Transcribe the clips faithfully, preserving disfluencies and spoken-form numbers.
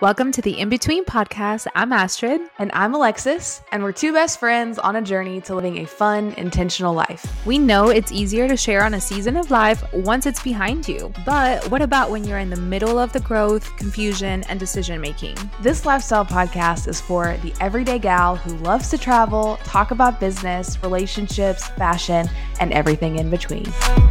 Welcome to the In Between podcast. I'm Astrid. And I'm Alexis, and we're two best friends on a journey to living a fun, intentional life. We know it's easier to share on a season of life once it's behind you. But what about when you're in the middle of the growth, confusion, and decision making? This lifestyle podcast is for the everyday gal who loves to travel, talk about business, relationships, fashion, and everything in between.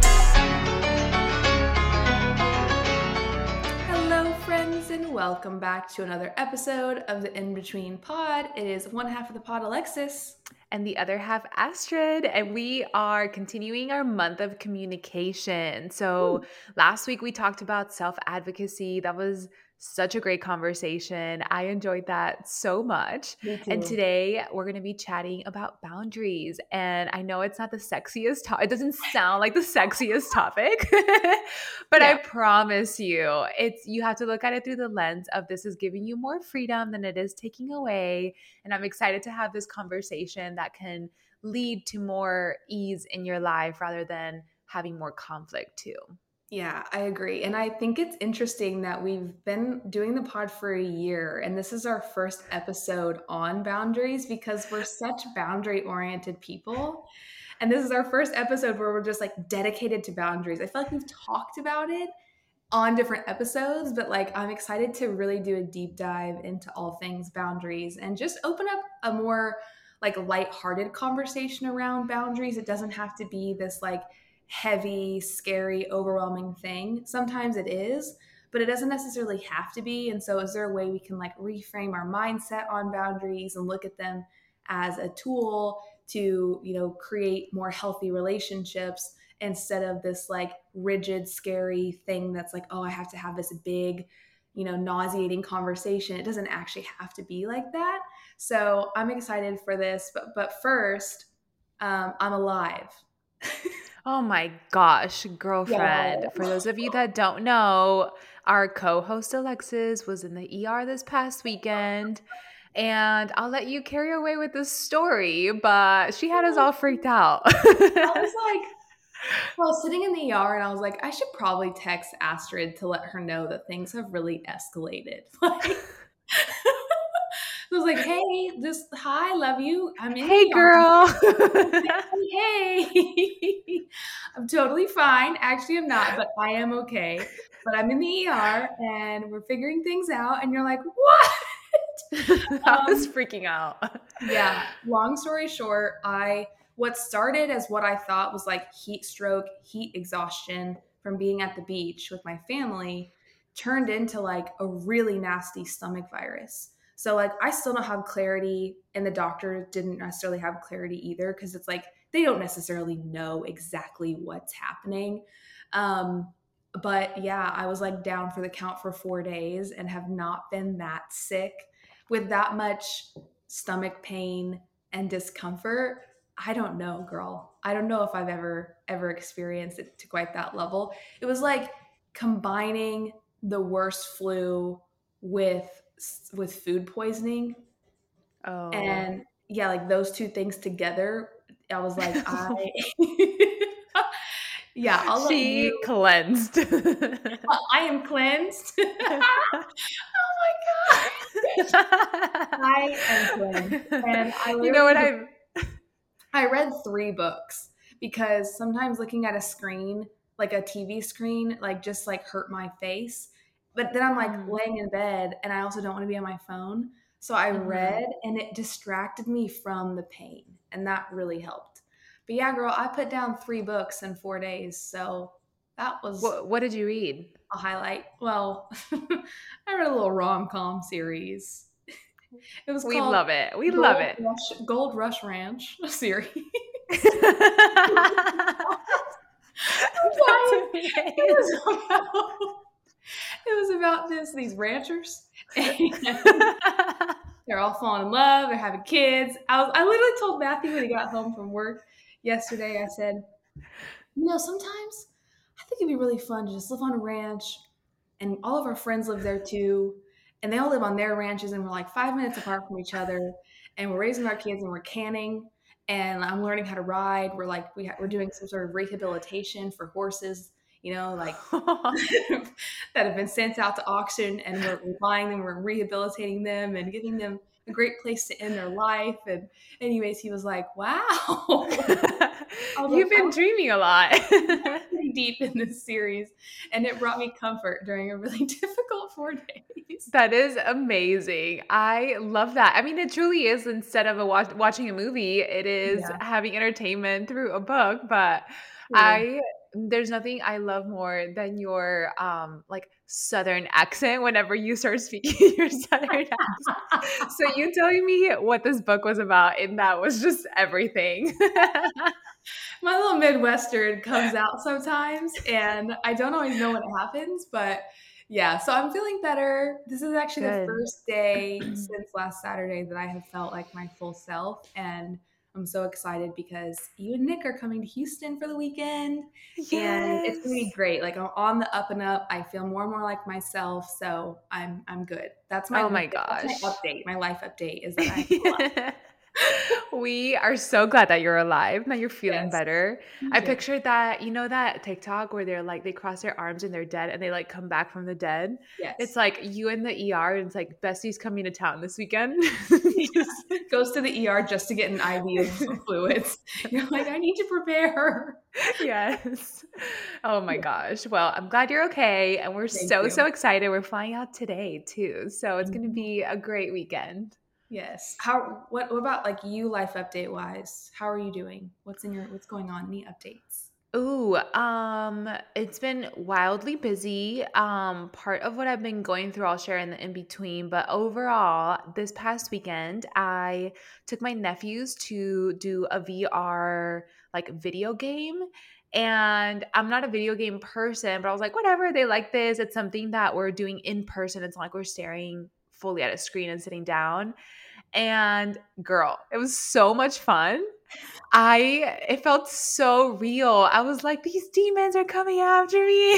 Welcome back to another episode of the In Between Pod. It is one half of the pod, Alexis. And the other half, Astrid. And we are continuing our month of communication. So Ooh. Last week we talked about self-advocacy. That was such a great conversation. I enjoyed that so much. And today we're going to be chatting about boundaries. And I know it's not the sexiest topic. It doesn't sound like the sexiest topic, but yeah. I promise you, it's you have to look at it through the lens of this is giving you more freedom than it is taking away. And I'm excited to have this conversation that can lead to more ease in your life rather than having more conflict too. Yeah, I agree. And I think it's interesting that we've been doing the pod for a year and this is our first episode on boundaries because we're such boundary-oriented people. And this is our first episode where we're just like dedicated to boundaries. I feel like we've talked about it on different episodes, but like I'm excited to really do a deep dive into all things boundaries and just open up a more like lighthearted conversation around boundaries. It doesn't have to be this like heavy, scary, overwhelming thing. Sometimes it is, but it doesn't necessarily have to be. And so is there a way we can like reframe our mindset on boundaries and look at them as a tool to, you know, create more healthy relationships instead of this like rigid, scary thing that's like, oh, I have to have this big, you know, nauseating conversation. It doesn't actually have to be like that. So I'm excited for this, but but first, um, I'm alive. Oh my gosh, girlfriend. Yeah. For those of you that don't know, our co-host Alexis was in the E R this past weekend. And I'll let you carry away with this story, but she had us all freaked out. I was like, well, I was sitting in the E R and I was like, I should probably text Astrid to let her know that things have really escalated. Like, I was like, hey, just hi, love you. I'm in Hey, the girl. hey, hey. I'm totally fine. Actually, I'm not, but I am okay. But I'm in the E R and we're figuring things out. And you're like, what? I was um, freaking out. Yeah. Long story short, I what started as what I thought was like heat stroke, heat exhaustion from being at the beach with my family turned into like a really nasty stomach virus. So like I still don't have clarity and the doctor didn't necessarily have clarity either because it's like they don't necessarily know exactly what's happening. Um, but yeah, I was like down for the count for four days and have not been that sick with that much stomach pain and discomfort. I don't know, girl. I don't know if I've ever, ever experienced it to quite that level. It was like combining the worst flu with with food poisoning. Oh. And yeah, like those two things together, I was like, I, yeah, I'll she let you. cleansed. I am cleansed. Oh my God. I am cleansed. And I you know what I I read three books because sometimes looking at a screen, like a T V screen, like just like hurt my face. But then I'm like mm. laying in bed and I also don't want to be on my phone. So I mm-hmm. read and it distracted me from the pain and that really helped. But yeah, girl, I put down three books in four days. So that was... What, what did you read? A highlight. Well, I read a little rom-com series. It was we called love it. We Gold love it. Rush, Gold Rush Ranch series. it, was about, it was about this these ranchers. They're all falling in love. They're having kids. I was I literally told Matthew when he got home from work yesterday. I said, you know, sometimes I think it'd be really fun to just live on a ranch, and all of our friends live there too. And they all live on their ranches and we're like five minutes apart from each other and we're raising our kids and we're canning and I'm learning how to ride. We're like, we ha- we're doing some sort of rehabilitation for horses, you know, like that have been sent out to auction, and we're, we're buying them, we're rehabilitating them and giving them a great place to end their life. And anyways, he was like, wow. I was like, You've been I'm dreaming a lot. pretty deep in this series, and it brought me comfort during a really difficult four days. That is amazing. I love that. I mean, it truly is instead of a watch, watching a movie, it is Yeah, having entertainment through a book, but true. I there's nothing I love more than your um like southern accent whenever you start speaking your southern accent. So you telling me what this book was about and that was just everything. My little Midwestern comes out sometimes, and I don't always know what happens, but yeah, so I'm feeling better. This is actually the Good. first day since last Saturday that I have felt like my full self, and I'm so excited because you and Nick are coming to Houston for the weekend, and it's gonna be Yes. great. Like I'm on the up and up. I feel more and more like myself, so I'm I'm good. That's my Oh week. my That's my gosh. update. My life update is that I'm We are so glad that you're alive, that you're feeling yes, better. me I too. pictured that, you know, that TikTok where they're like, they cross their arms and they're dead and they like come back from the dead. It's Yes. like you in the E R and it's like, Bestie's coming to town this weekend. Just- Goes to the E R just to get an I V of fluids. You're like, I need to prepare. yes. Oh my gosh. Well, I'm glad you're okay. And we're Thank so, so you. excited. We're flying out today too. So it's going to Mhm. be a great weekend. Yes. How? What? What about like you, life update wise? How are you doing? What's in your? What's going on? Any updates? Ooh, um, it's been wildly busy. Um, part of what I've been going through, I'll share in the in between. But overall, this past weekend, I took my nephews to do a V R like video game. And I'm not a video game person, but I was like, whatever, they like this. It's something that we're doing in person. It's not like we're staring fully at a screen and sitting down. And girl, it was so much fun. I it felt so real. I was like, these demons are coming after me.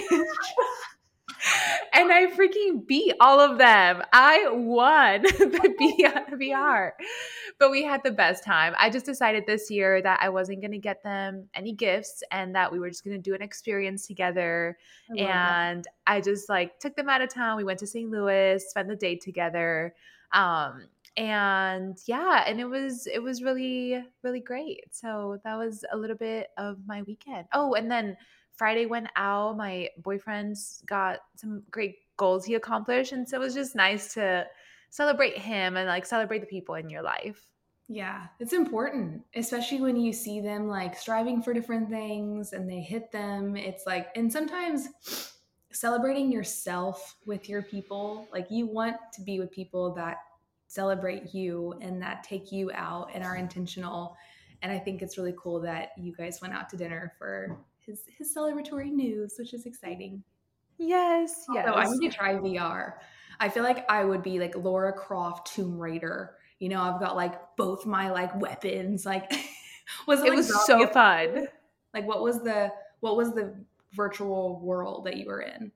And I freaking beat all of them. I won the V R. But we had the best time. I just decided this year that I wasn't going to get them any gifts and that we were just going to do an experience together. I love that. And I just like took them out of town. We went to Saint Louis, spent the day together. Um and yeah, and it was it was really really great. So that was a little bit of my weekend. Oh, and then Friday went out. My boyfriend's got some great goals he accomplished. And so it was just nice to celebrate him and like celebrate the people in your life. Yeah, it's important, especially when you see them like striving for different things and they hit them. It's like, and sometimes celebrating yourself with your people, like you want to be with people that celebrate you and that take you out and are intentional. And I think it's really cool that you guys went out to dinner for his his celebratory news, which is exciting. Yes, Also, I yes. need to try V R. I feel like I would be like Laura Croft Tomb Raider. You know, I've got like both my like weapons. Like, was it It like was so zombie? fun. Like, what was the what was the virtual world that you were in?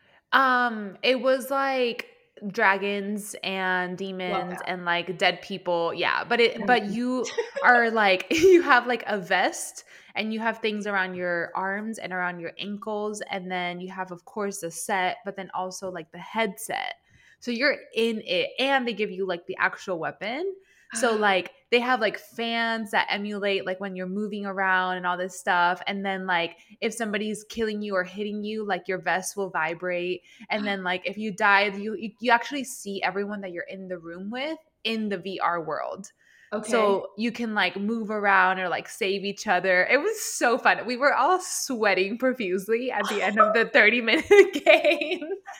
Um, it was like dragons and Love demons that. and like dead people. Yeah, but it but Nice. you are like you have like a vest and you have things around your arms and around your ankles and then you have of course the set, but then also like the headset. So you're in it and they give you like the actual weapon. So like they have like fans that emulate like when you're moving around and all this stuff and then like if somebody's killing you or hitting you like your vest will vibrate and then like if you die, you you, you actually see everyone that you're in the room with in the V R world. Okay. So you can like move around or like save each other. It was so fun. We were all sweating profusely at the end of the thirty minute game.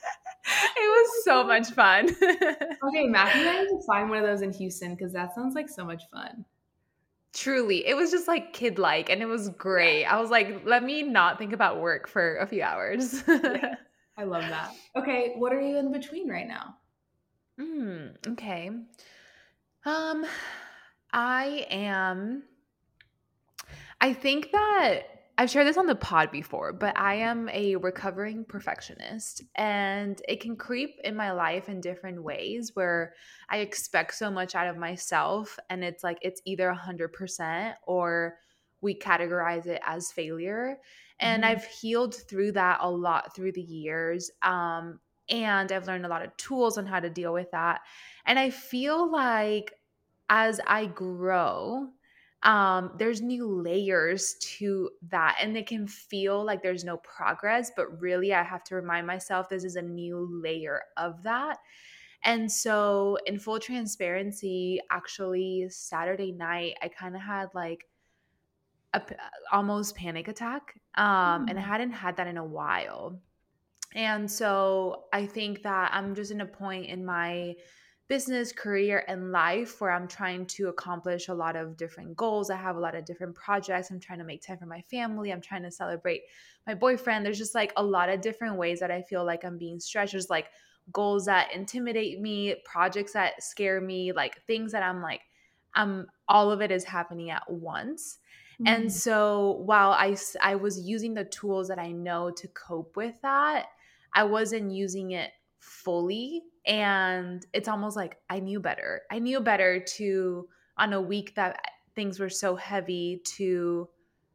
It was so Oh much fun. my God. Okay, Matthew and I need to find one of those in Houston because that sounds like so much fun. Truly, it was just like kid like and it was Yeah. great. I was like, let me not think about work for a few hours. Yeah. I love that. Okay, what are you in between right now? mm, okay. Um, I am I think that I've shared this on the pod before, but I am a recovering perfectionist and it can creep in my life in different ways where I expect so much out of myself and it's like it's either one hundred percent or we categorize it as failure. And Mhm. I've healed through that a lot through the years. Um, and I've learned a lot of tools on how to deal with that. And I feel like as I grow, um, there's new layers to that. And it can feel like there's no progress, but really, I have to remind myself this is a new layer of that. And so, in full transparency, actually, Saturday night, I kind of had like a p- almost panic attack. Um, and I Mm. hadn't had that in a while. And so I think that I'm just in a point in my business, career, and life where I'm trying to accomplish a lot of different goals. I have a lot of different projects. I'm trying to make time for my family. I'm trying to celebrate my boyfriend. There's just like a lot of different ways that I feel like I'm being stretched. There's like goals that intimidate me, projects that scare me, like things that I'm like, um, all of it is happening at once. And Mm. so while I, s- I was using the tools that I know to cope with that, I wasn't using it fully. And it's almost like I knew better. I knew better to, on a week that things were so heavy, to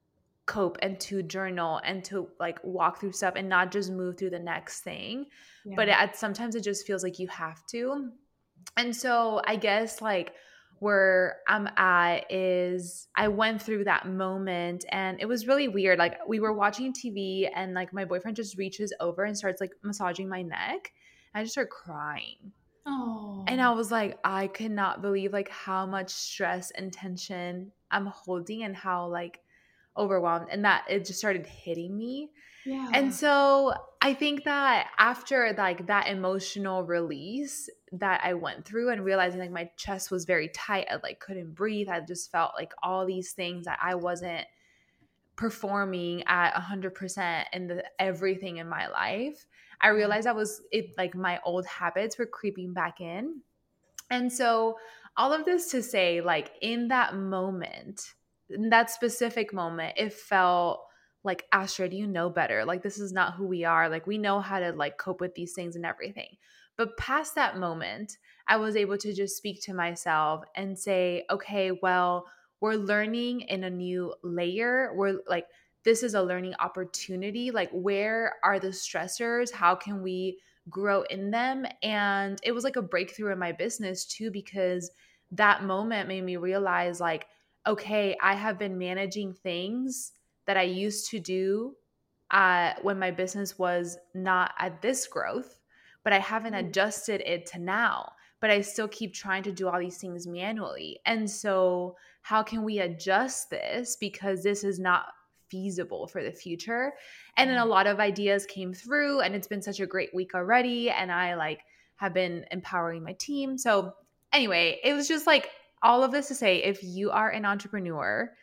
cope and to journal and to like walk through stuff and not just move through the next thing. But Yeah. at sometimes it just feels like you have to. And so I guess like where I'm at is I went through that moment and it was really weird. Like we were watching T V and like my boyfriend just reaches over and starts like massaging my neck. I just start crying. And I Oh. was like, I cannot believe like how much stress and tension I'm holding and how like overwhelmed, and that it just started hitting me. And Yeah. so I think that after like that emotional release that I went through and realizing like my chest was very tight, I like couldn't breathe. I just felt like all these things that I wasn't performing at one hundred percent in the everything in my life. I Yeah. realized I was it like my old habits were creeping back in. And so, all of this to say, like, in that moment, in that specific moment, it felt like, Astrid, you know better. Like, this is not who we are. Like, we know how to, like, cope with these things and everything. But past that moment, I was able to just speak to myself and say, okay, well, we're learning in a new layer. We're like, this is a learning opportunity. Like, where are the stressors? How can we grow in them? And it was like a breakthrough in my business too, because that moment made me realize like, okay, I have been managing things that I used to do uh, when my business was not at this growth, but I haven't Mm. adjusted it to now. But I still keep trying to do all these things manually. And so, how can we adjust this? Because this is not feasible for the future. And then Yeah. a lot of ideas came through, and it's been such a great week already. And I like have been empowering my team. So, anyway, it was just like all of this to say if you are an entrepreneur,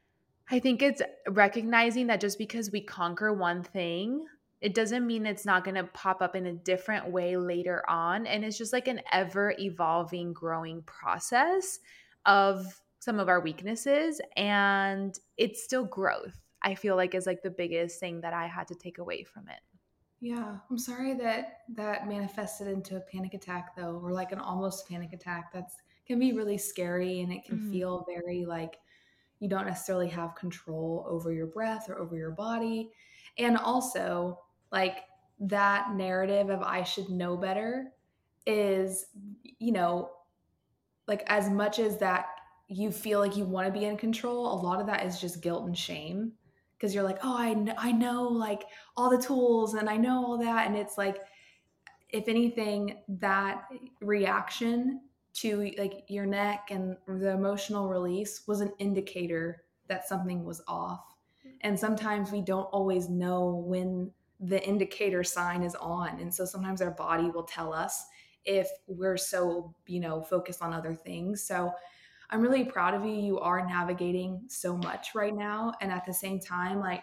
I think it's recognizing that just because we conquer one thing, it doesn't mean it's not going to pop up in a different way later on. And it's just like an ever evolving, growing process of some of our weaknesses. And it's still growth, I feel like, is like the biggest thing that I had to take away from it. Yeah. I'm sorry that that manifested into a panic attack though, or like an almost panic attack. That's can be really scary and it can Mhm. feel very like you don't necessarily have control over your breath or over your body. And also, like that narrative of I should know better is, you know, like as much as that you feel like you want to be in control, a lot of that is just guilt and shame because you're like, oh, I know, I know like all the tools and I know all that. And it's like, if anything, that reaction to like your neck and the emotional release was an indicator that something was off. And sometimes we don't always know when the indicator sign is on. And so sometimes our body will tell us if we're so, you know, focused on other things. So I'm really proud of you. You are navigating so much right now. And at the same time, like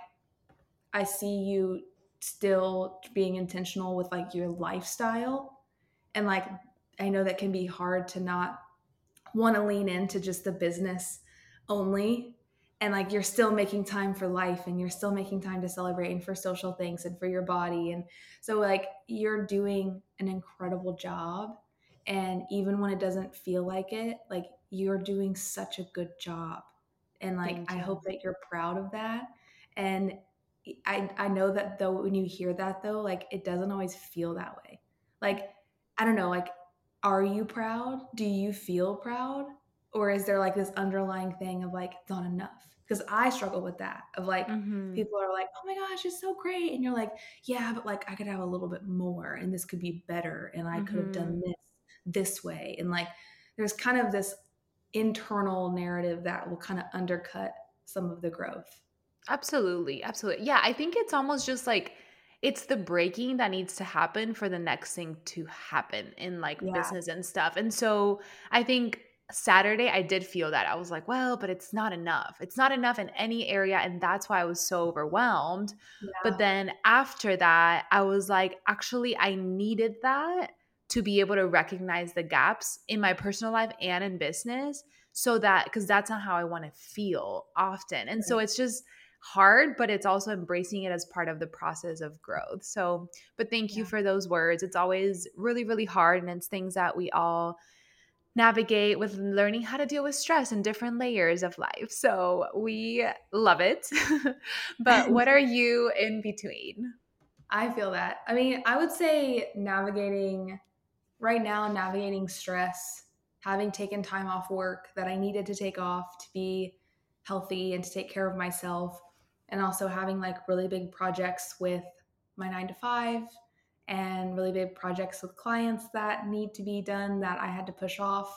I see you still being intentional with like your lifestyle. And like, I know that can be hard to not want to lean into just the business only. And like, you're still making time for life and you're still making time to celebrate and for social things and for your body. And so, like, you're doing an incredible job. And even when it doesn't feel like it, like, you're doing such a good job. And like, Thank I you. hope that you're proud of that. And I, I know that though, when you hear that though, like it doesn't always feel that way. Like, I don't know, like, are you proud? Do you feel proud? Or is there like this underlying thing of like, it's not enough? Because I struggle with that of like, Mhm. people are like, oh my gosh, it's so great. And you're like, yeah, but like I could have a little bit more and this could be better. And I could have done Mhm. this this way. And like, there's kind of this internal narrative that will kind of undercut some of the growth. Absolutely, absolutely. Yeah, I think it's almost just like it's the breaking that needs to happen for the next thing to happen in like Yeah. business and stuff. And so I think Saturday I did feel that. I was like, well, but it's not enough. It's not enough in any area and that's why I was so overwhelmed. But Yeah. then after that, I was like, actually I needed that to be able to recognize the gaps in my personal life and in business so that cuz that's not how I want to feel often. And so Right. it's just hard, but it's also embracing it as part of the process of growth. So, but thank you Yeah. for those words. It's always really, really hard. And it's things that we all navigate with learning how to deal with stress and different layers of life. So we love it. But what are you in between? I feel that. I mean, I would say navigating right now, navigating stress, having taken time off work that I needed to take off to be healthy and to take care of myself, and also having like really big projects with my nine to five and really big projects with clients that need to be done that I had to push off.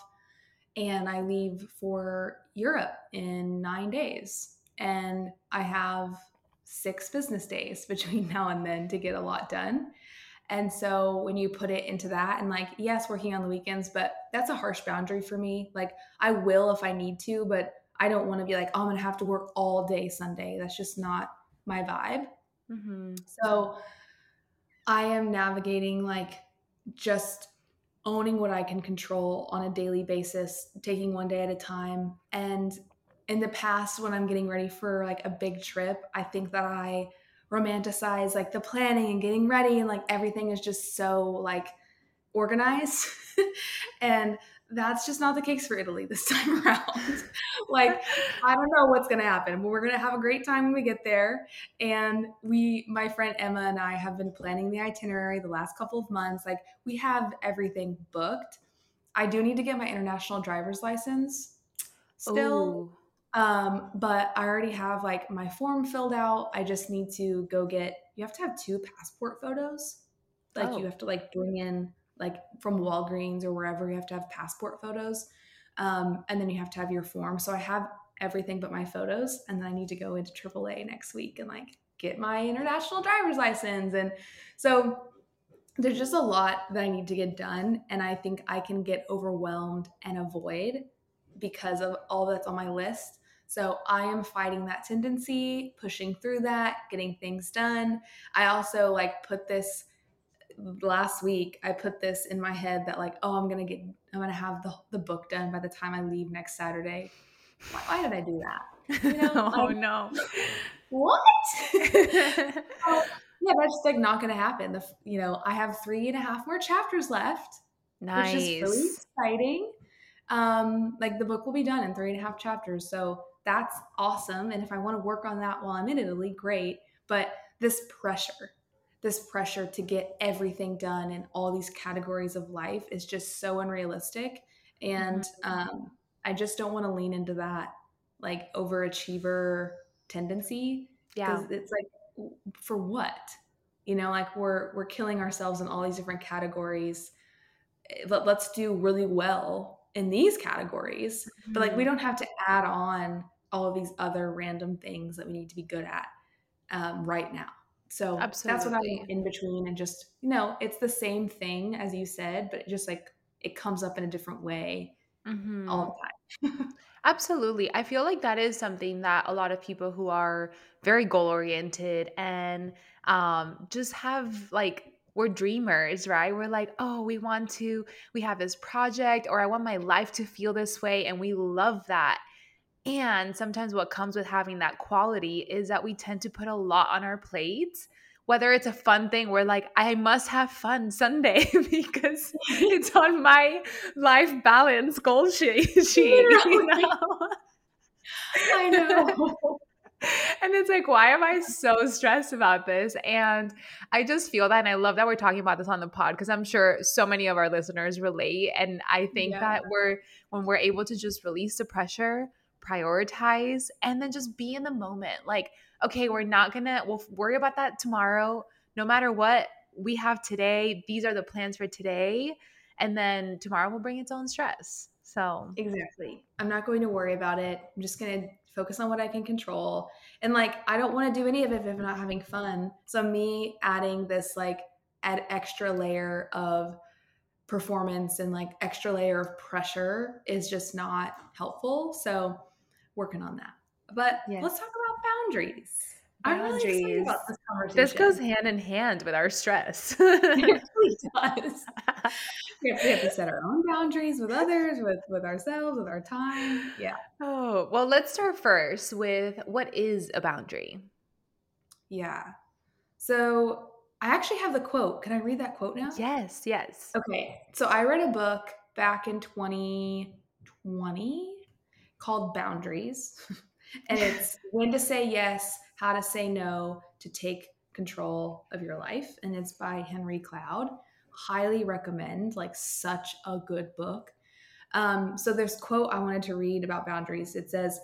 And I leave for Europe in nine days. And I have six business days between now and then to get a lot done. And so when you put it into that, and like, yes, working on the weekends, but that's a harsh boundary for me. Like, I will if I need to, but I don't want to be like, oh, I'm going to have to work all day Sunday. That's just not my vibe. Mhm. So I am navigating like just owning what I can control on a daily basis, taking one day at a time. And in the past, when I'm getting ready for like a big trip, I think that I romanticize like the planning and getting ready and like everything is just so like organized. And that's just not the case for Italy this time around. Like, I don't know what's going to happen, but we're going to have a great time when we get there. And we, my friend Emma and I have been planning the itinerary the last couple of months. Like, we have everything booked. I do need to get my international driver's license still. Oh, Um, but I already have like my form filled out. I just need to go get, you have to have two passport photos. Like you oh. have to like bring in like from Walgreens or wherever you have to have passport photos. Um, and then you have to have your form. So I have everything but my photos. And then I need to go into triple A next week and like get my international driver's license. And so there's just a lot that I need to get done. And I think I can get overwhelmed and avoid because of all that's on my list. So I am fighting that tendency, pushing through that, getting things done. I also like put this last week, I put this in my head that like, oh, I'm going to get, I'm going to have the, the book done by the time I leave next Saturday. Why, why did I do that? You know, Oh like, no. what? So, yeah, that's just like not going to happen. The, you know, I have three and a half more chapters left, which is really Nice. exciting. Um, like the book will be done in three and a half chapters. So that's awesome. And if I want to work on that while I'm in Italy, great. But this pressure, this pressure to get everything done in all these categories of life is just so unrealistic. Mhm. And um, I just don't want to lean into that like overachiever tendency because Yeah. it's like, for what? You know, like we're we're killing ourselves in all these different categories. Let, let's do really well in these categories, but like we Mhm. don't have to add on all of these other random things that we need to be good at um, right now. So that's what I'm Absolutely. in between, and just, you know, it's the same thing as you said, but it just like it comes up in a different way Mhm. all the time. Absolutely. I feel like that is something that a lot of people who are very goal oriented and um, just have like, we're dreamers, right? We're like, oh, we want to, we have this project, or I want my life to feel this way. And we love that. And sometimes what comes with having that quality is that we tend to put a lot on our plates. Whether it's a fun thing, we're like, I must have fun Sunday because it's on my life balance goal sheet, sheet, you Literally. know? I know. And it's like, why am I so stressed about this? And I just feel that. And I love that we're talking about this on the pod because I'm sure so many of our listeners relate. And I think Yeah, that we're, when we're able to just release the pressure, prioritize, and then just be in the moment. Like, okay, we're not going to, we'll worry about that tomorrow. No matter what we have today, these are the plans for today. And then tomorrow will bring its own stress. So, exactly. I'm not going to worry about it. I'm just going to focus on what I can control. And like, I don't want to do any of it if I'm not having fun. So, me adding this like add extra layer of performance and like extra layer of pressure is just not helpful. So, working on that. But yes. let's talk about boundaries. I'm really excited Boundaries. about this This goes conversation. hand in hand with our stress. It really does. We have, we have to set our own boundaries with others, with with ourselves, with our time. Yeah, Oh, well, let's start first with what is a boundary? yeah. So I actually have the quote. Can I read that quote now? Yes, yes. Okay. So I read a book back in twenty twenty called Boundaries. And it's when to say yes, how to say no to take control of your life. And it's by Henry Cloud. Highly recommend, like, such a good book. Um, so there's a quote I wanted to read about boundaries. It says,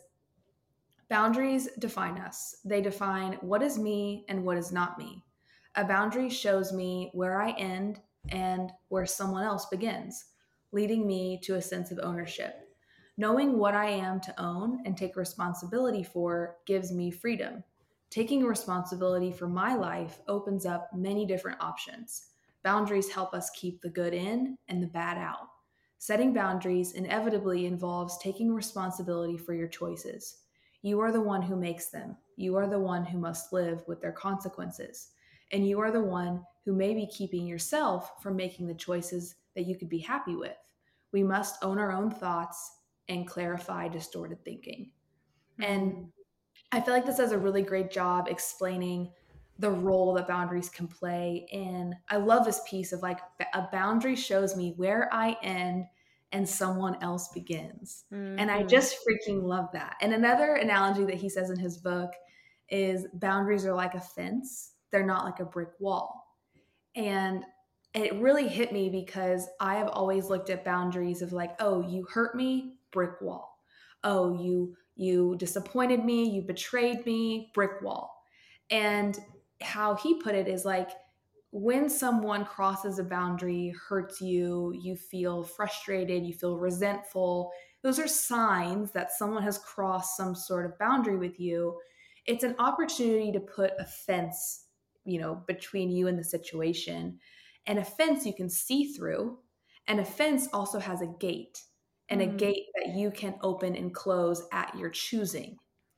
boundaries define us. They define what is me and what is not me. A boundary shows me where I end and where someone else begins, leading me to a sense of ownership. Knowing what I am to own and take responsibility for gives me freedom. Taking responsibility for my life opens up many different options. Boundaries help us keep the good in and the bad out. Setting boundaries inevitably involves taking responsibility for your choices. You are the one who makes them. You are the one who must live with their consequences. And you are the one who may be keeping yourself from making the choices that you could be happy with. We must own our own thoughts and clarify distorted thinking. And Mm, I feel like this does a really great job explaining the role that boundaries can play in. I love this piece of like a boundary shows me where I end and someone else begins. And I mhm. just freaking love that. And another analogy that he says in his book is boundaries are like a fence, they're not like a brick wall. And it really hit me because I have always looked at boundaries of like, oh, you hurt me, brick wall. Oh, you you disappointed me, you betrayed me, brick wall. And how he put it is like when someone crosses a boundary, hurts you, you feel frustrated, you feel resentful, those are signs that someone has crossed some sort of boundary with you. It's an opportunity to put a fence, you know, between you and the situation. And a fence you can see through, and a fence also has a gate, and a Mm, gate that you can open and close at your choosing.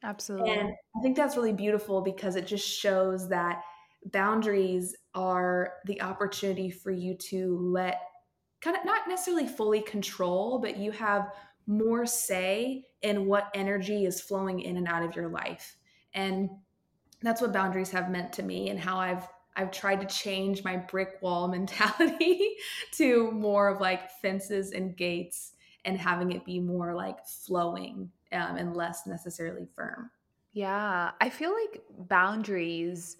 And absolutely. I think that's really beautiful because it just shows that boundaries are the opportunity for you to let kind of not necessarily fully control, but you have more say in what energy is flowing in and out of your life. And that's what boundaries have meant to me and how I've I've tried to change my brick wall mentality to more of like fences and gates and having it be more like flowing um, and less necessarily firm. Yeah, I feel like boundaries,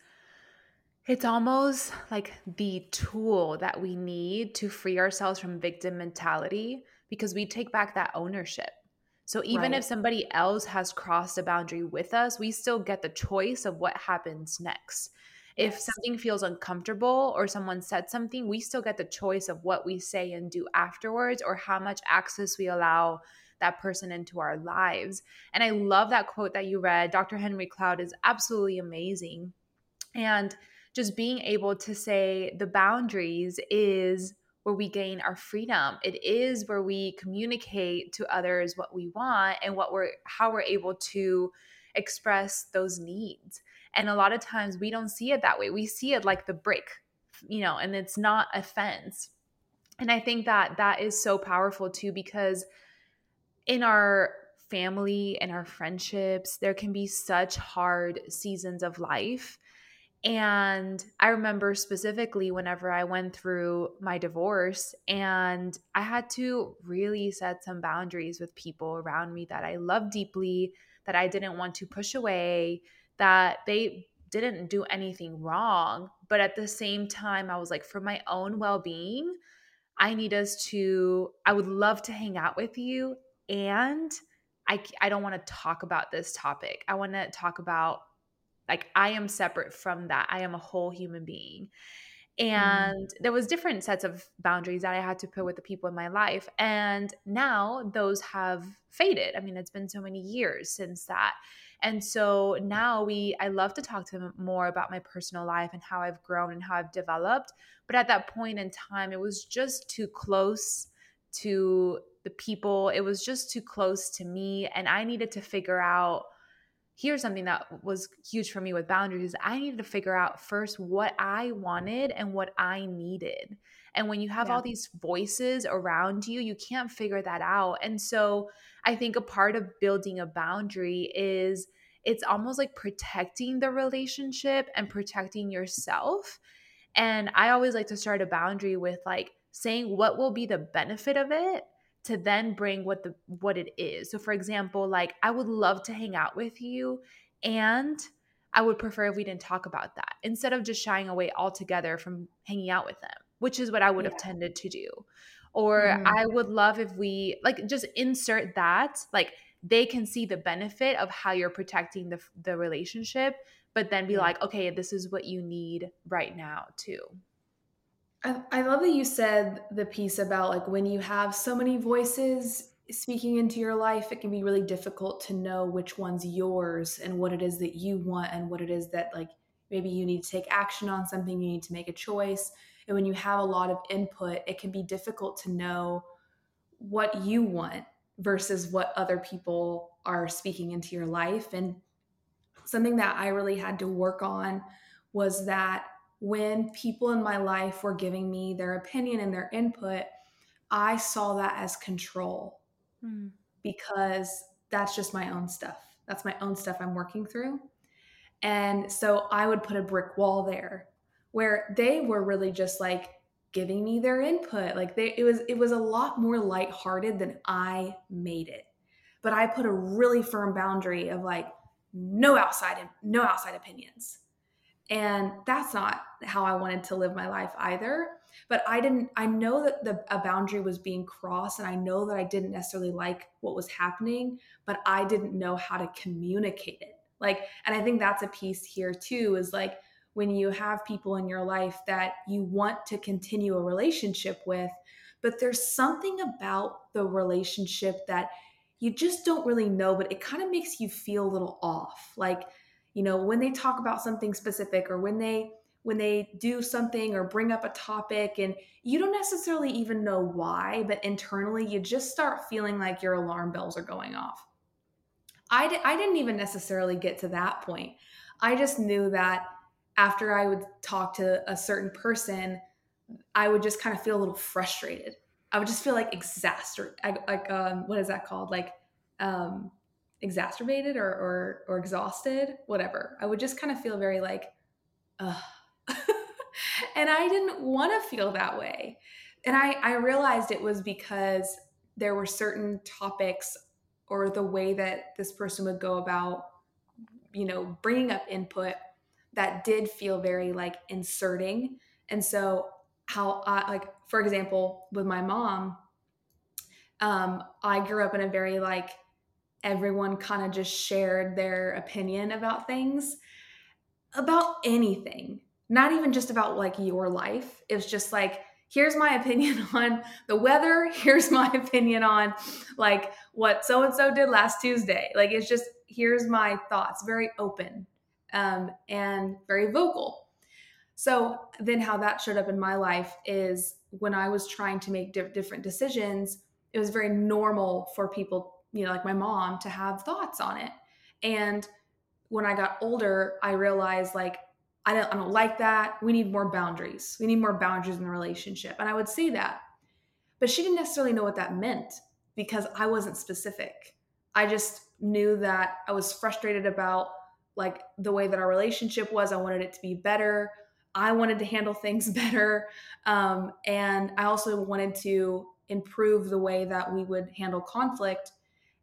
it's almost like the tool that we need to free ourselves from victim mentality because we take back that ownership. So even if Right. somebody else has crossed a boundary with us, we still get the choice of what happens next. If Yes. something feels uncomfortable or someone said something, we still get the choice of what we say and do afterwards or how much access we allow that person into our lives. And I love that quote that you read. doctor Henry Cloud is absolutely amazing. And just being able to say the boundaries is where we gain our freedom. It is where we communicate to others what we want and what we're how we're able to express those needs. And a lot of times we don't see it that way. We see it like the brick, you know, and it's not a fence. And I think that that is so powerful too because in our family and our friendships, there can be such hard seasons of life, and I remember specifically whenever I went through my divorce and I had to really set some boundaries with people around me that I love deeply, that I didn't want to push away, that they didn't do anything wrong. But at the same time, I was like, for my own well being, I need us to, I would love to hang out with you. And I, I don't want to talk about this topic. I want to talk about, like, I am separate from that. I am a whole human being. Mm, And there was different sets of boundaries that I had to put with the people in my life. And now those have faded. I mean, it's been so many years since that. And so now we I love to talk to them more about my personal life and how I've grown and how I've developed. But at that point in time, it was just too close to the people. It was just too close to me. And I needed to figure out, here's something that was huge for me with boundaries. I needed to figure out first what I wanted and what I needed. And when you have yeah. all these voices around you, you can't figure that out. And so I think a part of building a boundary is it's almost like protecting the relationship and protecting yourself. And I always like to start a boundary with like saying what will be the benefit of it, to then bring what the what it is. So for example, like I would love to hang out with you, and I would prefer if we didn't talk about that instead of just shying away altogether from hanging out with them, which is what I would have Yeah. tended to do. Or Hmm. I would love if we like just insert that, like they can see the benefit of how you're protecting the the relationship, but then be Yeah. like, okay, this is what you need right now too. I, I love that you said the piece about like when you have so many voices speaking into your life, it can be really difficult to know which one's yours and what it is that you want and what it is that like maybe you need to take action on something, you need to make a choice. And when you have a lot of input, it can be difficult to know what you want versus what other people are speaking into your life. And something that I really had to work on was that when people in my life were giving me their opinion and their input, I saw that as control Mm. because that's just my own stuff. That's my own stuff I'm working through. And so I would put a brick wall there where they were really just like giving me their input. Like they it was it was a lot more lighthearted than I made it. But I put a really firm boundary of like no outside no outside opinions. And that's not how I wanted to live my life either. But I didn't, I know that the, a boundary was being crossed, and I know that I didn't necessarily like what was happening, but I didn't know how to communicate it. Like, and I think that's a piece here too is like when you have people in your life that you want to continue a relationship with, but there's something about the relationship that you just don't really know, but it kind of makes you feel a little off. Like, you know, when they talk about something specific or when they when they do something or bring up a topic and you don't necessarily even know why, but internally you just start feeling like your alarm bells are going off. I, di- I didn't even necessarily get to that point. I just knew that after I would talk to a certain person, I would just kind of feel a little frustrated. I would just feel like exasper like um what is that called? Like um exacerbated or or or exhausted, whatever. I would just kind of feel very like ugh. And I didn't want to feel that way. And I I realized it was because there were certain topics or the way that this person would go about, you know, bringing up input that did feel very like inserting. And so how I like, for example, with my mom, um, I grew up in a very like everyone kind of just shared their opinion about things, about anything, not even just about like your life. It was just like, here's my opinion on the weather. Here's my opinion on like what so and so did last Tuesday. Like it's just, here's my thoughts, very open um, and very vocal. So then, how that showed up in my life is when I was trying to make di- different decisions, it was very normal for people, you know, like my mom, to have thoughts on it. And when I got older, I realized like, I don't, I don't like that. We need more boundaries. We need more boundaries in the relationship. And I would say that. But she didn't necessarily know what that meant because I wasn't specific. I just knew that I was frustrated about like the way that our relationship was. I wanted it to be better. I wanted to handle things better. Um, and I also wanted to improve the way that we would handle conflict.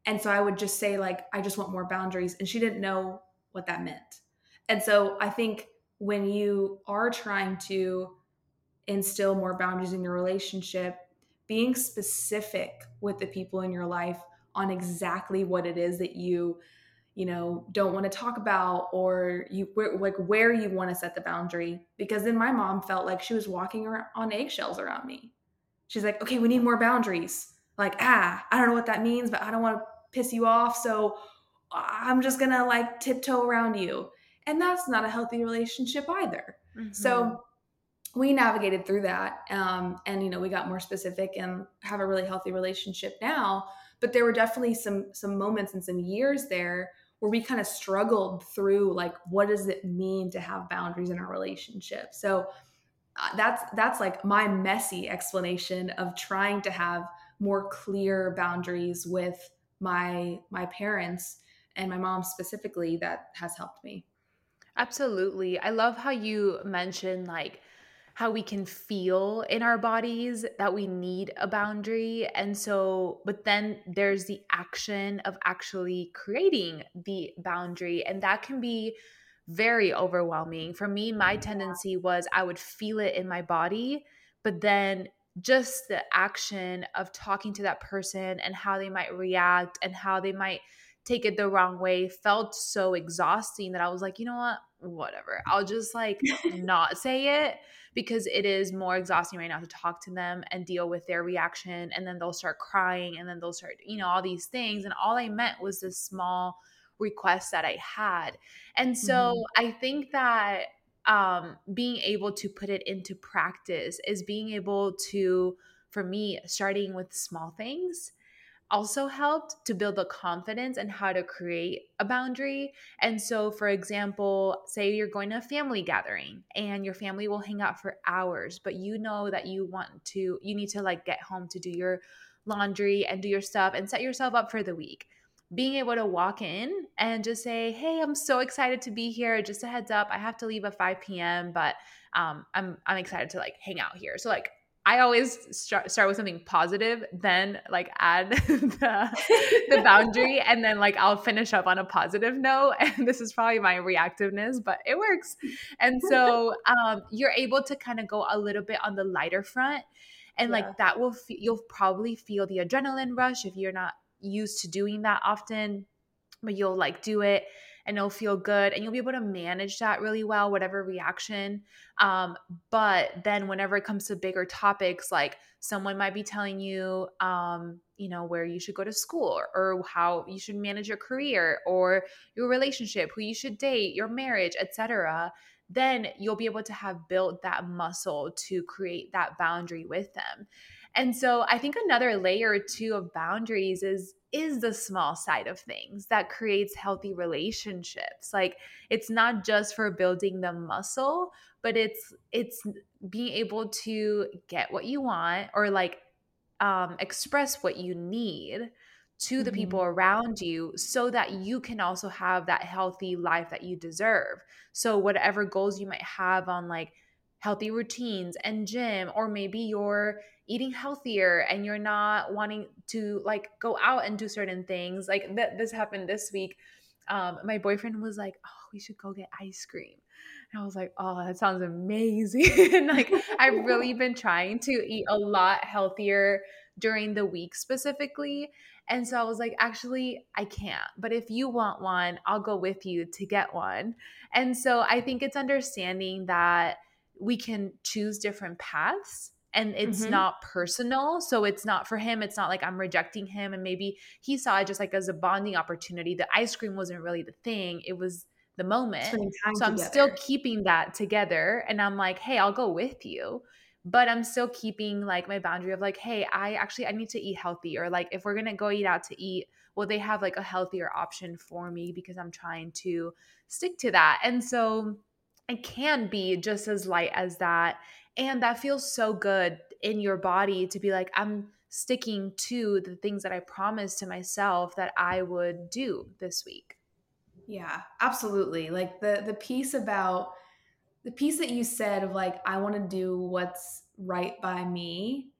And so I would just say, like, I just want more boundaries. And she didn't know what that meant. And so I think when you are trying to instill more boundaries in your relationship, being specific with the people in your life on exactly what it is that you you know don't want to talk about, or you where, like where you want to set the boundary, because then my mom felt like she was walking around on eggshells around me. She's like, okay, we need more boundaries. Like, ah, I don't know what that means, but I don't want to piss you off, so I'm just gonna like tiptoe around you. And that's not a healthy relationship either. Mhm. So we navigated through that, um, and you know we got more specific and have a really healthy relationship now. But there were definitely some some moments and some years there where we kind of struggled through, like, what does it mean to have boundaries in our relationship. So uh, that's that's like my messy explanation of trying to have more clear boundaries with my my parents, and my mom specifically, that has helped me. Absolutely. I love how you mentioned like how we can feel in our bodies that we need a boundary. And so, but then there's the action of actually creating the boundary. And that can be very overwhelming. For me, my tendency was I would feel it in my body, but then just the action of talking to that person and how they might react and how they might take it the wrong way felt so exhausting that I was like, you know what? Whatever. I'll just like not say it because it is more exhausting right now to talk to them and deal with their reaction. And then they'll start crying and then they'll start, you know, all these things. And all I meant was this small request that I had. And so Mhm. I think that um, being able to put it into practice is being able to, for me, starting with small things also helped to build the confidence and how to create a boundary. And so, for example, say you're going to a family gathering and your family will hang out for hours, but you know that you want to, you need to like get home to do your laundry and do your stuff and set yourself up for the week. Being able to walk in and just say, "Hey, I'm so excited to be here. Just a heads up, I have to leave at five p m, but um, I'm I'm excited to like hang out here." So like I always start start with something positive, then like add the the boundary, and then like I'll finish up on a positive note. And this is probably my reactiveness, but it works. And so um, you're able to kind of go a little bit on the lighter front, and Yeah. like that will fe- you'll probably feel the adrenaline rush if you're not used to doing that often, but you'll like do it and it'll feel good and you'll be able to manage that really well, whatever reaction. Um, but then whenever it comes to bigger topics, like someone might be telling you, um, you know, where you should go to school, or, or how you should manage your career or your relationship, who you should date, your marriage, et cetera, then you'll be able to have built that muscle to create that boundary with them. And so I think another layer too of boundaries is is the small side of things that creates healthy relationships. Like it's not just for building the muscle, but it's it's being able to get what you want or like um, express what you need to the people Mhm. around you so that you can also have that healthy life that you deserve. So, whatever goals you might have on like healthy routines and gym, or maybe you're eating healthier and you're not wanting to like go out and do certain things. Like th- this happened this week. Um, my boyfriend was like, "Oh, we should go get ice cream." And I was like, "Oh, that sounds amazing." And like I've really been trying to eat a lot healthier during the week specifically. And so I was like, actually, I can't. But if you want one, I'll go with you to get one. And so I think it's understanding that we can choose different paths and it's Mhm. not personal. So it's not for him, it's not like I'm rejecting him. And maybe he saw it just like as a bonding opportunity. The ice cream wasn't really the thing, it was the moment. Spending time So I'm still together. keeping that together. And I'm like, hey, I'll go with you, but I'm still keeping like my boundary of like, hey, I actually I need to eat healthy, or like if we're gonna go eat out to eat, well, they have like a healthier option for me because I'm trying to stick to that. And so it can be just as light as that. And that feels so good in your body to be like, I'm sticking to the things that I promised to myself that I would do this week. Yeah, absolutely. Like the the piece about the piece that you said of like, I want to do what's right by me.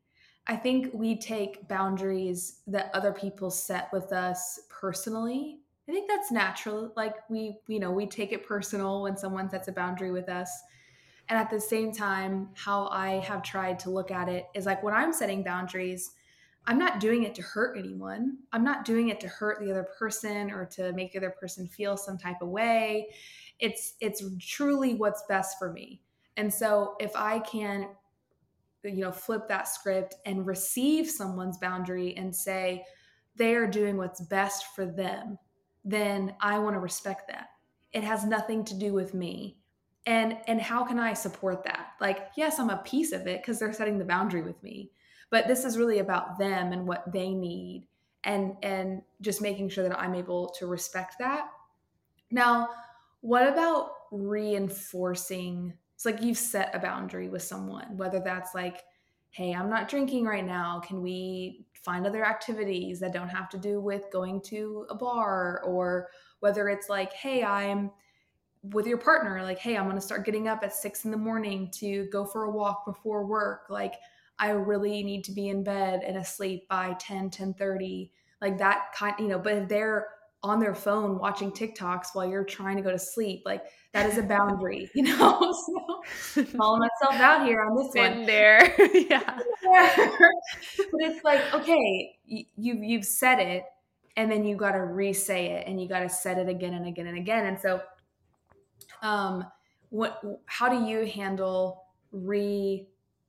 I think we take boundaries that other people set with us personally. I think that's natural. Like we, you know, we take it personal when someone sets a boundary with us. And at the same time, how I have tried to look at it is like when I'm setting boundaries, I'm not doing it to hurt anyone. I'm not doing it to hurt the other person or to make the other person feel some type of way. It's it's truly what's best for me. And so if I can, you know, flip that script and receive someone's boundary and say they are doing what's best for them, then I want to respect that. It has nothing to do with me. And and how can I support that? Like, yes, I'm a piece of it because they're setting the boundary with me. But this is really about them and what they need, and and just making sure that I'm able to respect that. Now, what about reinforcing? It's like you've set a boundary with someone, whether that's like, hey, I'm not drinking right now. Can we find other activities that don't have to do with going to a bar? Or whether it's like, hey, I'm with your partner, like, hey, I'm going to start getting up at six in the morning to go for a walk before work. Like, I really need to be in bed and asleep by ten, ten thirty, like that kind, you know, but if they're on their phone watching TikToks while you're trying to go to sleep, like that is a boundary, you know? So calling myself out here on this one. Been there. Yeah. But it's like, okay, you, you've, you've said it and then you got to re-say it and you got to set it again and again and again. And so um, what, how do you handle resetting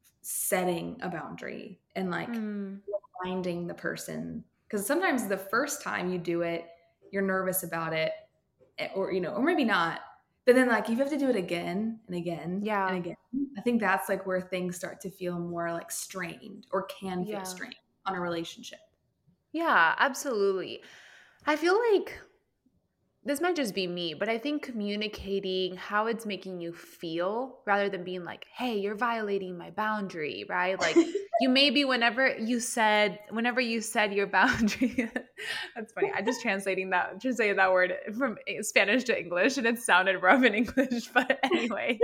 a boundary and like Mm. reminding the person? Because sometimes the first time you do it, you're nervous about it, or, you know, or maybe not. But then like, if you have to do it again and again and Yeah. again, I think that's like where things start to feel more like strained or can feel Yeah. strained on a relationship. Yeah, absolutely. I feel like this might just be me, but I think communicating how it's making you feel rather than being like, hey, you're violating my boundary, right? Like you maybe whenever you said, whenever you said your boundary, that's funny. I just translating that, translated that word from Spanish to English and it sounded rough in English, but anyway.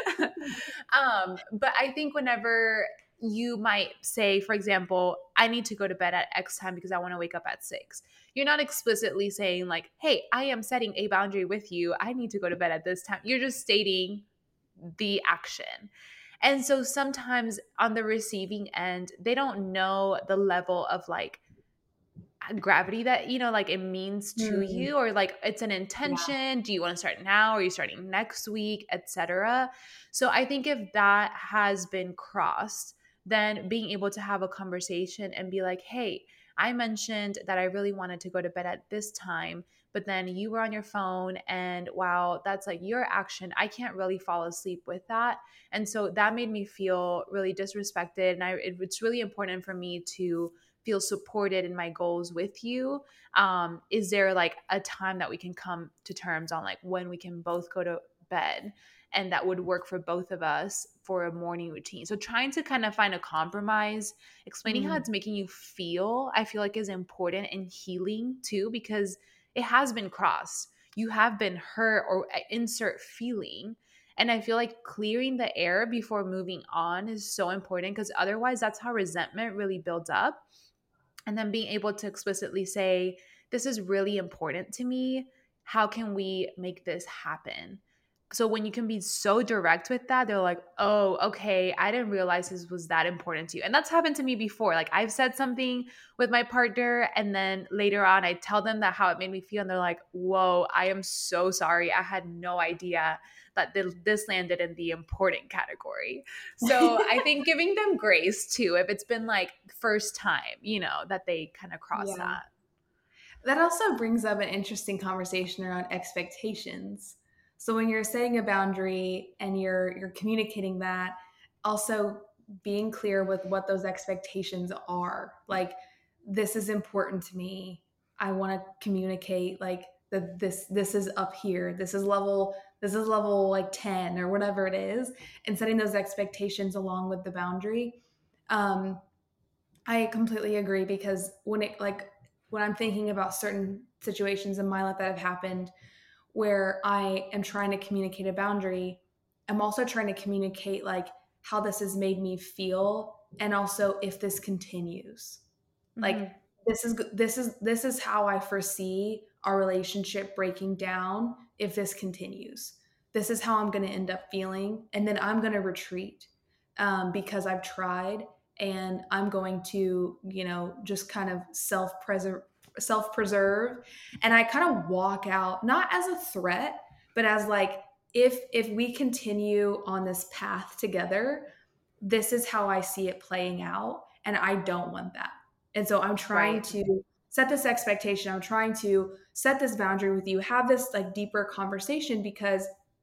um, but I think whenever you might say, for example, I need to go to bed at X time because I want to wake up at six. You're not explicitly saying like, hey, I am setting a boundary with you. I need to go to bed at this time. You're just stating the action. And so sometimes on the receiving end, they don't know the level of like gravity that, you know, like it means to Mm, you, or like it's an yeah. intention. Do you want to start now? Are you starting next week, et cetera? So I think if that has been crossed, then being able to have a conversation and be like, hey, I mentioned that I really wanted to go to bed at this time, but then you were on your phone. And wow, that's like your action. I can't really fall asleep with that. And so that made me feel really disrespected. And I, it, it's really important for me to feel supported in my goals with you. Um, is there like a time that we can come to terms on like when we can both go to bed? And that would work for both of us for a morning routine. So trying to kind of find a compromise, explaining how Mm, it's making you feel, I feel like is important and healing too, because it has been crossed. You have been hurt or uh, insert feeling. And I feel like clearing the air before moving on is so important because otherwise that's how resentment really builds up. And then being able to explicitly say, this is really important to me. How can we make this happen? So when you can be so direct with that, they're like, oh, okay, I didn't realize this was that important to you. And that's happened to me before. Like I've said something with my partner and then later on I tell them that how it made me feel. And they're like, whoa, I am so sorry. I had no idea that this landed in the important category. So I think giving them grace too, if it's been like first time, you know, that they kind of cross yeah. that. That also brings up an interesting conversation around expectations. So when you're setting a boundary and you're you're communicating that, also being clear with what those expectations are. Like this is important to me. I want to communicate like that this this is up here. This is level this is level like ten or whatever it is, and setting those expectations along with the boundary. Um I completely agree because when it like when I'm thinking about certain situations in my life that have happened where I am trying to communicate a boundary, I'm also trying to communicate like how this has made me feel and also if this continues. Like Mhm. this is this is this is how I foresee our relationship breaking down if this continues. This is how I'm going to end up feeling, and then I'm going to retreat um, because I've tried, and I'm going to, you know, just kind of self preserve self preserve, and I kind of walk out not as a threat, but as like if if we continue on this path together, this is how I see it playing out, and I don't want that. And so I'm trying Right. to set this expectation. I'm trying to set this boundary with you, have this like deeper conversation, because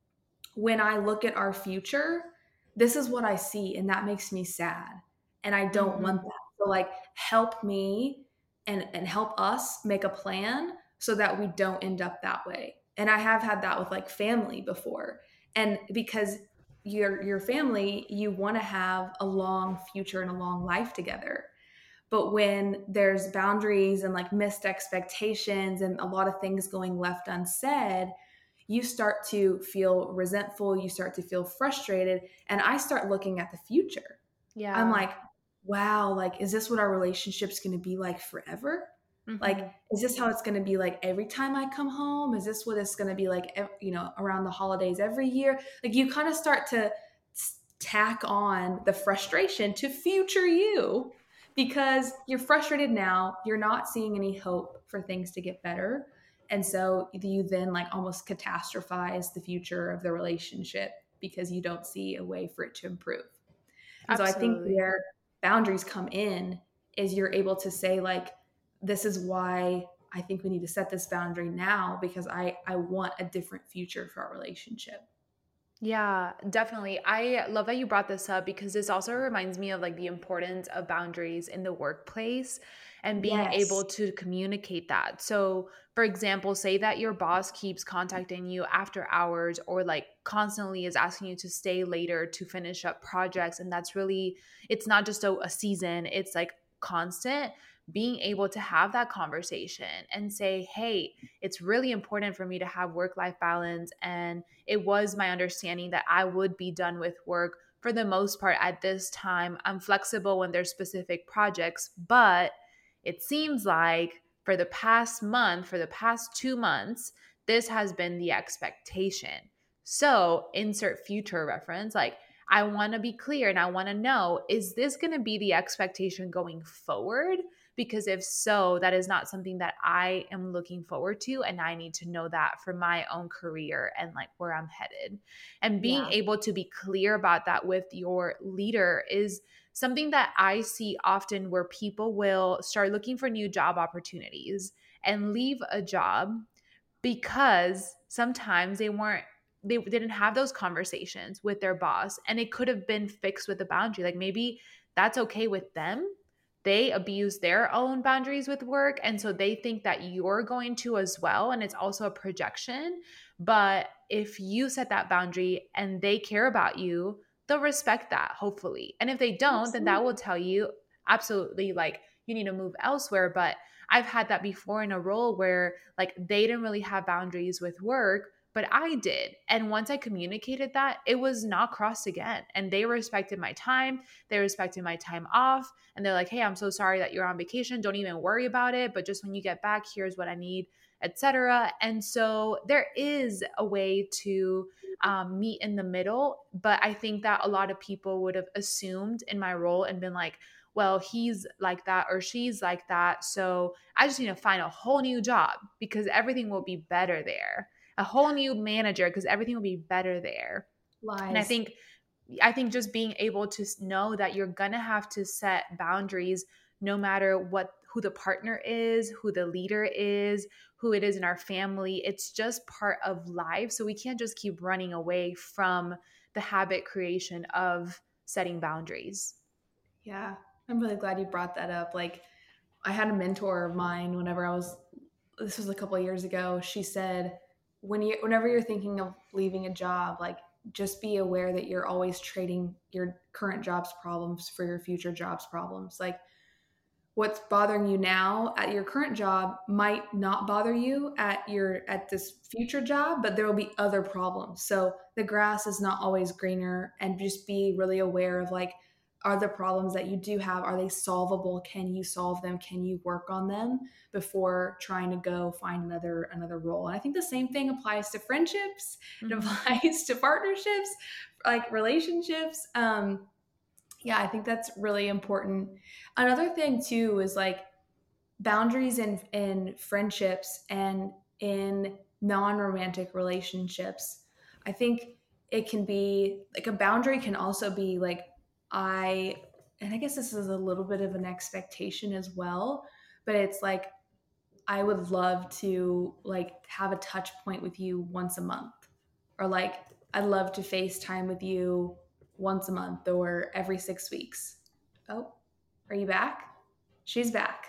when I look at our future, this is what I see, and that makes me sad. And I don't want Mhm. that. So like help me and and help us make a plan so that we don't end up that way. And I have had that with like family before. And because your your family, you want to have a long future and a long life together. But when there's boundaries and like missed expectations and a lot of things going left unsaid, you start to feel resentful, you start to feel frustrated, and I start looking at the future. I'm Yeah. like, wow, like, is this what our relationship's going to be like forever? Like, Mhm. is this how it's going to be like every time I come home? Is this what it's going to be like, you know, around the holidays every year? Like, you kind of start to tack on the frustration to future you because you're frustrated now. You're not seeing any hope for things to get better. And so you then like almost catastrophize the future of the relationship because you don't see a way for it to improve. And so I think Absolutely. where boundaries come in is you're able to say like, this is why I think we need to set this boundary now because I I want a different future for our relationship. Yeah, definitely. I love that you brought this up because this also reminds me of like the importance of boundaries in the workplace and being able Yes. to communicate that. So, for example, say that your boss keeps contacting you after hours or like constantly is asking you to stay later to finish up projects. And that's really, it's not just a, a season, it's like constant. Being able to have that conversation and say, hey, it's really important for me to have work life balance. And it was my understanding that I would be done with work for the most part at this time. I'm flexible when there's specific projects, but it seems like for the past month, for the past two months, this has been the expectation. So, insert future reference, like I want to be clear and I want to know, is this going to be the expectation going forward? Because if so, that is not something that I am looking forward to. And I need to know that for my own career and like where I'm headed. And being Yeah. able to be clear about that with your leader is something that I see often where people will start looking for new job opportunities and leave a job because sometimes they weren't they didn't have those conversations with their boss and it could have been fixed with a boundary. Like maybe that's okay with them, they abuse their own boundaries with work and so they think that you're going to as well, and it's also a projection. But if you set that boundary and they care about you, they'll respect that, hopefully. And if they don't, then that will Absolutely. tell you absolutely like you need to move elsewhere. But I've had that before in a role where like they didn't really have boundaries with work, but I did. And once I communicated that, it was not crossed again. And they respected my time. They respected my time off. And they're like, hey, I'm so sorry that you're on vacation. Don't even worry about it. But just when you get back, here's what I need, et cetera. And so there is a way to um, meet in the middle. But I think that a lot of people would have assumed in my role and been like, well, he's like that or she's like that. So I just need to find a whole new job because everything will be better there. A whole new manager because everything will be better there. And I Lies. think I think just being able to know that you're going to have to set boundaries no matter what who the partner is, who the leader is, who it is in our family. It's just part of life. So we can't just keep running away from the habit creation of setting boundaries. Yeah. I'm really glad you brought that up. Like, I had a mentor of mine whenever I was, this was a couple of years ago. She said, when you, whenever you're thinking of leaving a job, like, just be aware that you're always trading your current job's problems for your future job's problems. Like, what's bothering you now at your current job might not bother you at your at this future job, but there will be other problems. So the grass is not always greener, and just be really aware of like, are the problems that you do have, are they solvable? Can you solve them? Can you work on them before trying to go find another another role? And I think the same thing applies to friendships. It Mhm. applies to partnerships, like relationships. Um, yeah, I think that's really important. Another thing too is like boundaries in in friendships and in non-romantic relationships. I think it can be like a boundary can also be like I and I guess this is a little bit of an expectation as well, but it's like I would love to like have a touch point with you once a month, or like I'd love to FaceTime with you once a month or every six weeks. Oh, are you back? She's back.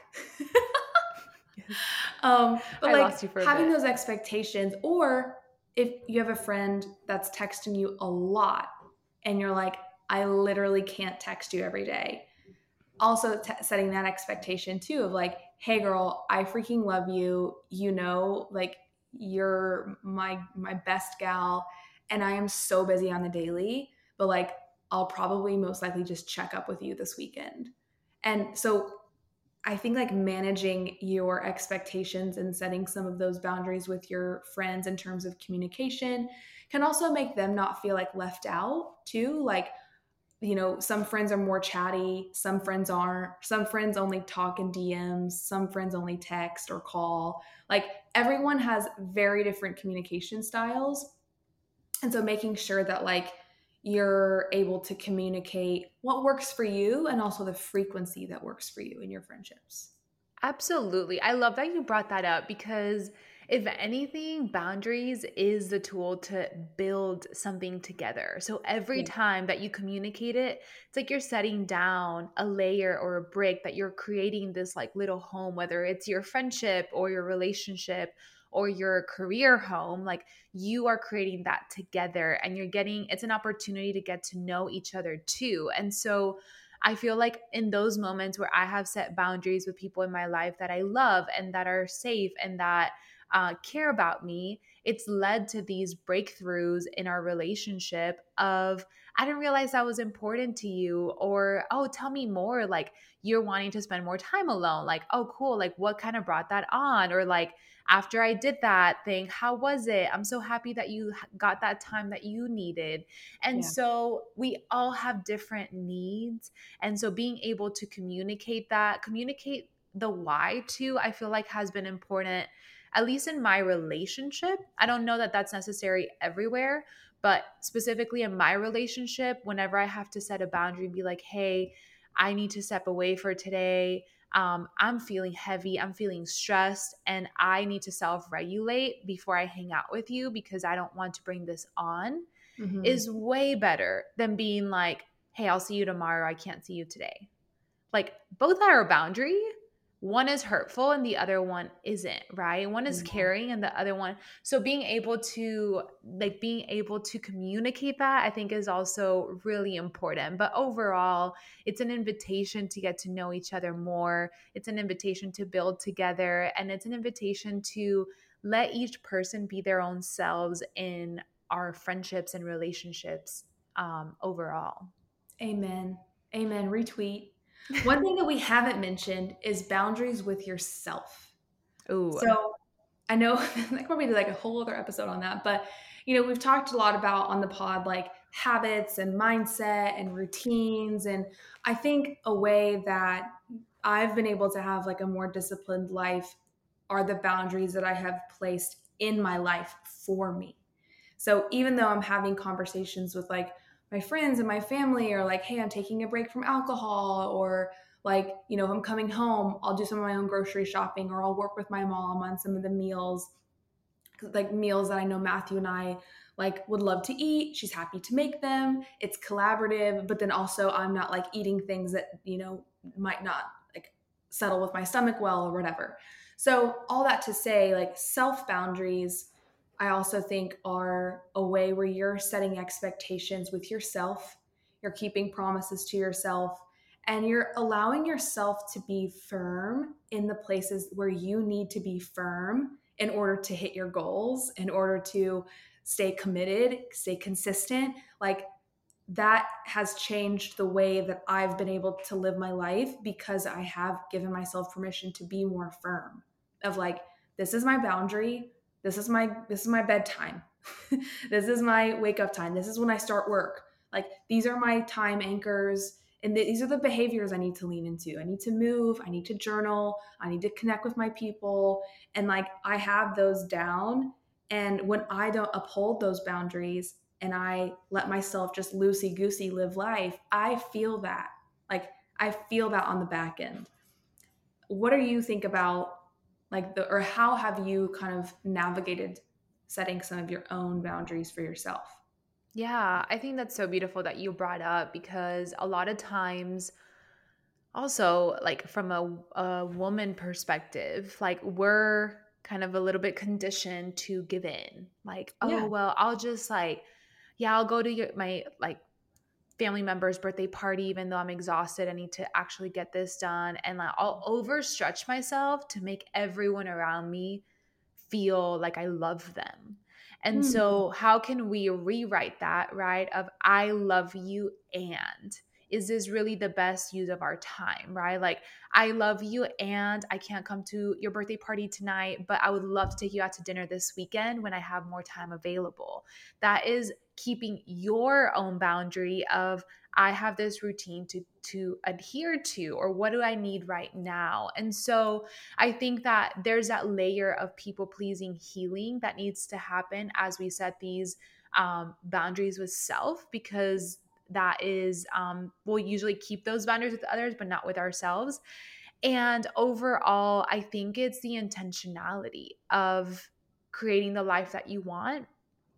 Yes. um, but I like lost you for a having bit. those expectations, or if you have a friend that's texting you a lot and you're like, I literally can't text you every day. Also, t- setting that expectation too of like, hey girl, I freaking love you. You know, like you're my my best gal, and I am so busy on the daily, but like I'll probably most likely just check up with you this weekend. And so I think like managing your expectations and setting some of those boundaries with your friends in terms of communication can also make them not feel like left out too. Like, you know, some friends are more chatty, some friends aren't, some friends only talk in D Ms, some friends only text or call. Like, everyone has very different communication styles. And so making sure that like you're able to communicate what works for you and also the frequency that works for you in your friendships. Absolutely. I love that you brought that up because if anything, boundaries is the tool to build something together. So every Yeah. time that you communicate it, it's like you're setting down a layer or a brick that you're creating this like little home, whether it's your friendship or your relationship or your career home, like you are creating that together and you're getting it's an opportunity to get to know each other too. And so I feel like in those moments where I have set boundaries with people in my life that I love and that are safe and that uh, care about me, it's led to these breakthroughs in our relationship of, I didn't realize that was important to you, or, oh, tell me more. Like, you're wanting to spend more time alone. Like, oh, cool. Like, what kind of brought that on? Or, like, after I did that thing, how was it? I'm so happy that you got that time that you needed. And Yeah. so we all have different needs, and so being able to communicate that, communicate the why too, I feel like has been important, at least in my relationship. I don't know that that's necessary everywhere, but specifically in my relationship, whenever I have to set a boundary and be like, hey, I need to step away for today. Um, I'm feeling heavy, I'm feeling stressed, and I need to self regulate before I hang out with you because I don't want to bring this on Hmm. is way better than being like, hey, I'll see you tomorrow. I can't see you today. Like both are a boundary. One is hurtful and the other one isn't, right? One is Yeah. caring and the other one. So being able to like being able to communicate that I think is also really important. But overall, it's an invitation to get to know each other more. It's an invitation to build together and it's an invitation to let each person be their own selves in our friendships and relationships um, overall. Amen. Amen. Retweet. One thing that we haven't mentioned is boundaries with yourself. Ooh. So I know that probably do like a whole other episode on that, but you know, we've talked a lot about on the pod like habits and mindset and routines. And I think a way that I've been able to have like a more disciplined life are the boundaries that I have placed in my life for me. So even though I'm having conversations with like my friends and my family, or like, hey, I'm taking a break from alcohol, or like, you know, if I'm coming home, I'll do some of my own grocery shopping, or I'll work with my mom on some of the meals, like meals that I know Matthew and I like would love to eat. She's happy to make them. It's collaborative, but then also I'm not like eating things that, you know, might not like settle with my stomach well or whatever. So all that to say, like self boundaries, I also think are a way where you're setting expectations with yourself, you're keeping promises to yourself, and you're allowing yourself to be firm in the places where you need to be firm in order to hit your goals, in order to stay committed, stay consistent. Like that has changed the way that I've been able to live my life because I have given myself permission to be more firm of like, this is my boundary. This is my, this is my bedtime. This is my wake up time. This is when I start work. Like these are my time anchors. And th- these are the behaviors I need to lean into. I need to move. I need to journal. I need to connect with my people. And like I have those down. And when I don't uphold those boundaries, and I let myself just loosey goosey live life, I feel that. Like I feel that on the back end. What do you think about like the, or how have you kind of navigated setting some of your own boundaries for yourself? Yeah, I think that's so beautiful that you brought up because a lot of times also like from a, a woman perspective, like we're kind of a little bit conditioned to give in. Like, oh, Yeah. well, I'll just like, yeah, I'll go to your, my like family member's birthday party, even though I'm exhausted. I need to actually get this done. And like, I'll overstretch myself to make everyone around me feel like I love them. And Mm, so, how can we rewrite that, right? Of I love you, and is this really the best use of our time, right? Like, I love you, and I can't come to your birthday party tonight, but I would love to take you out to dinner this weekend when I have more time available. That is keeping your own boundary of I have this routine to to adhere to, or what do I need right now? And so I think that there's that layer of people pleasing healing that needs to happen as we set these um, boundaries with self, because that is, um, we'll usually keep those boundaries with others, but not with ourselves. And overall, I think it's the intentionality of creating the life that you want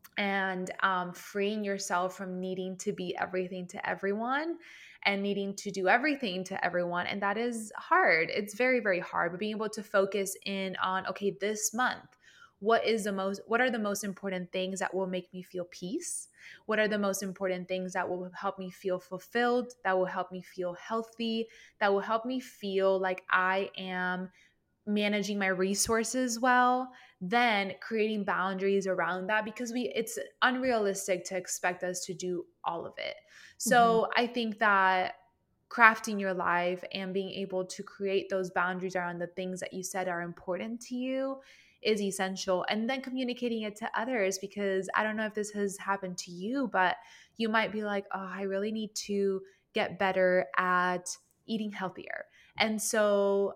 and um, freeing yourself from needing to be everything to everyone and needing to do everything to everyone. And that is hard. It's very, very hard. But being able to focus in on, okay, this month, what is the most, what are the most important things that will make me feel peace? What are the most important things that will help me feel fulfilled, that will help me feel healthy, that will help me feel like I am managing my resources well, then creating boundaries around that, because we it's unrealistic to expect us to do all of it. mhm. So I think that crafting your life and being able to create those boundaries around the things that you said are important to you is essential, and then communicating it to others, because I don't know if this has happened to you, but you might be like, oh, I really need to get better at eating healthier. And so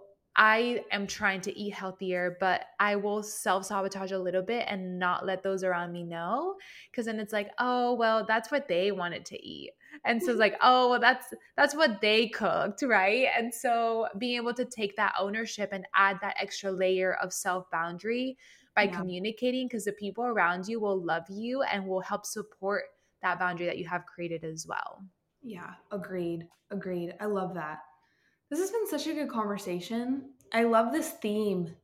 I am trying to eat healthier, but I will self sabotage a little bit and not let those around me know. Cause then it's like, oh, well, that's what they wanted to eat. And so it's like, oh, well, that's that's what they cooked, right? And so being able to take that ownership and add that extra layer of self boundary by Yeah. communicating, because the people around you will love you and will help support that boundary that you have created as well. Yeah. Agreed. Agreed. I love that. This has been such a good conversation. I love this theme.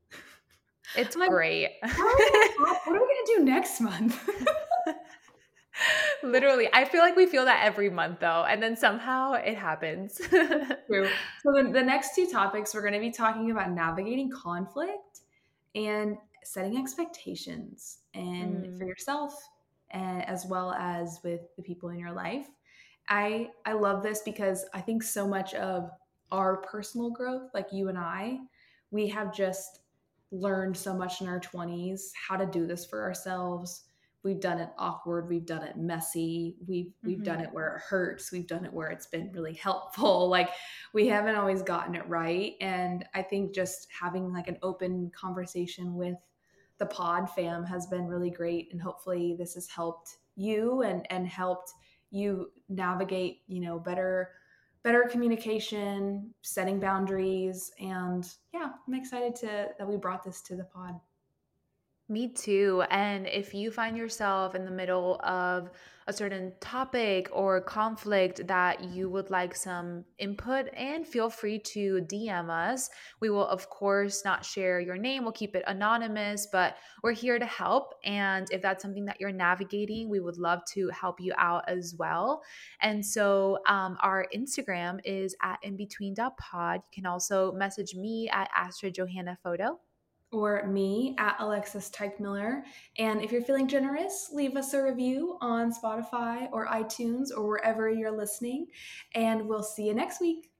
It's I'm like, great. how are we gonna talk? What are we gonna do next month? Literally, I feel like we feel that every month though, and then somehow it happens. True. So the, the next two topics we're going to be talking about navigating conflict and setting expectations and for Mm, yourself and as well as with the people in your life. I I love this because I think so much of our personal growth, like you and I, we have just learned so much in our twenties how to do this for ourselves. We've done it awkward, we've done it messy, we've we've done mhm. it where it hurts, we've done it where it's been really helpful. Like we haven't always gotten it right. And I think just having like an open conversation with the pod fam has been really great. And hopefully this has helped you and and helped you navigate, you know, better better communication, setting boundaries. And yeah, I'm excited to that we brought this to the pod. Me too. And if you find yourself in the middle of a certain topic or conflict that you would like some input in, feel free to D M us. We will, of course, not share your name. We'll keep it anonymous, but we're here to help. And if that's something that you're navigating, we would love to help you out as well. And so um, our Instagram is at inbetween.pod. You can also message me at Astra Johanna Photo. or me at Alexis Teichmiller. And if you're feeling generous, leave us a review on Spotify or iTunes or wherever you're listening. And we'll see you next week.